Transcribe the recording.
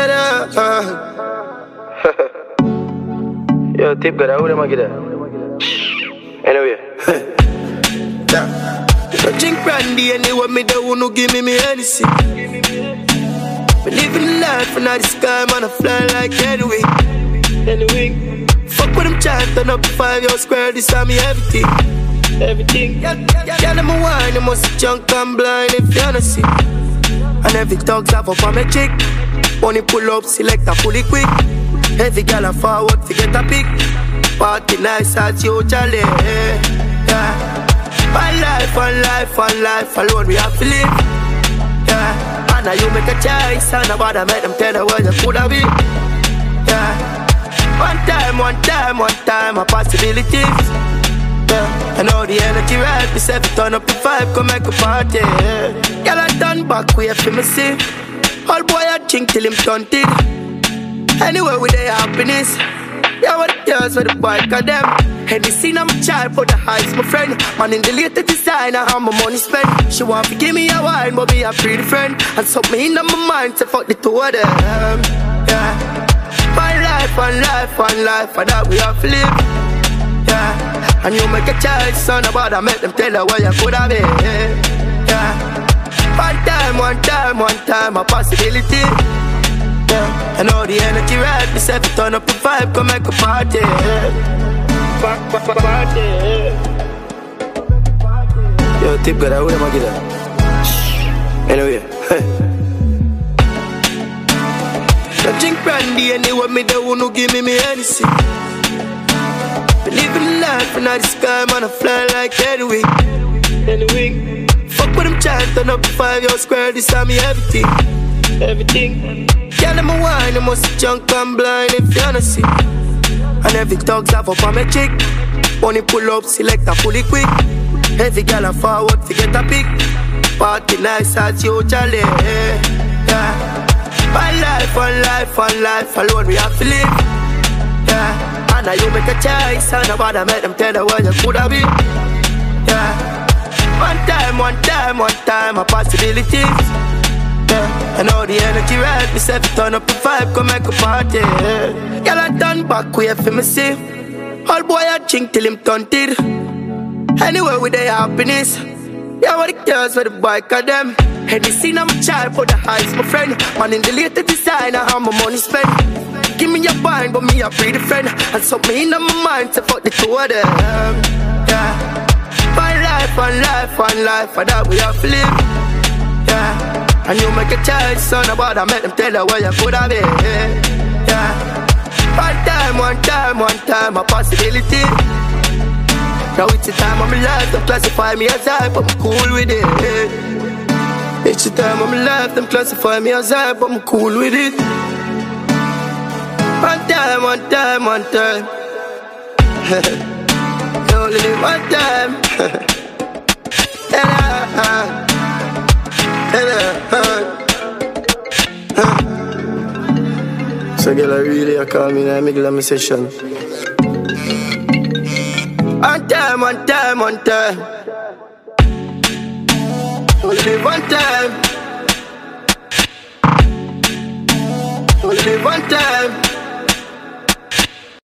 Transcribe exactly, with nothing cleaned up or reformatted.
Yeah, uh. Yo, tip got out of my get Anyway. Yeah. I drink brandy anyway, me don't want to give me me anything. Me living life and the sky, man, I fly like anyway. Anyway. Fuck with them chant, turn up to five year square, this time me everything. Everything. Yeah, them a wine, they must junk and blind if you don't see. And every dog's have up on my chick. Money pull up, select a fully quick. Every girl a forward to get a pick. Party nice at you, Charlie. Yeah. One life, one life, one life alone we have to live. Yeah. And now you make a choice, and nobody make them tell you what you could have been. Yeah. One time, one time, one time, a possibility. Yeah. I know the energy right, we say turn up the vibe, come make a party. Yeah. Girl I done back way for me see. All boy I drink till him stunted. Anyway with their happiness. Yeah, what it does with the bike of them. And the scene I'm a child for the highs, my friend. Man in the latest design, I have my money spent. She want to give me a wine, but me a pretty friend. And something in my mind to fuck the two of them. Yeah. One life, one life, one life, and that we have to live. Yeah. And you make a choice, son, about I make them tell you what you could have been. Yeah. One time, one time, one time, a possibility. Yeah. I know the energy right, we say turn up the vibe, come make a party. Back, back, back, party. Yo, tip got out of my get Anyway, I drink brandy anyway, me don't want to give me me anything. Living life and the sky, man, I fly like anyway. Anyway. Fuck with them chant, turn up the five year square, this time me everything. Everything. Yeah, them a wine, they must junk and blind if you don't see. And every dog's have up on my chick. Money pull up, select a fully quick. Every girl a forward to get a pick. Party nice at you, Charlie. Yeah. One life, one life, one life alone we have to live. Yeah. And now you make a choice, and nobody make them tell you what you could have been. Yeah. One time, one time, one time, a possibility. Yeah. I know the energy right, we say turn up the vibe, come make a party. Yeah. Girl I done back way for me see. All boy I drink till him tunted. Anyway with their happiness. Yeah, what it does with the bike of them. And the scene I'm a child for the highs, my friend. Man in the latest design, I have my money spent. Give me your bind, but me a pretty friend. And something in my mind to fuck the two of them. Yeah. One life, one life, one life, and that we have to live. Yeah. And you make a choice, son, about I make them tell you what you could have been. Yeah. One time, one time, one time, a possibility. Now it's the time of my life, them classify me as hype, but I'm cool with it. It's the time of my life, them classify me as hype, but I'm cool with it. One time, one time, one time. You only live one time. Hello, hello. So girl, I really I call me in the middle of my session. One time, one time, one time. Only live one time. Only live one time.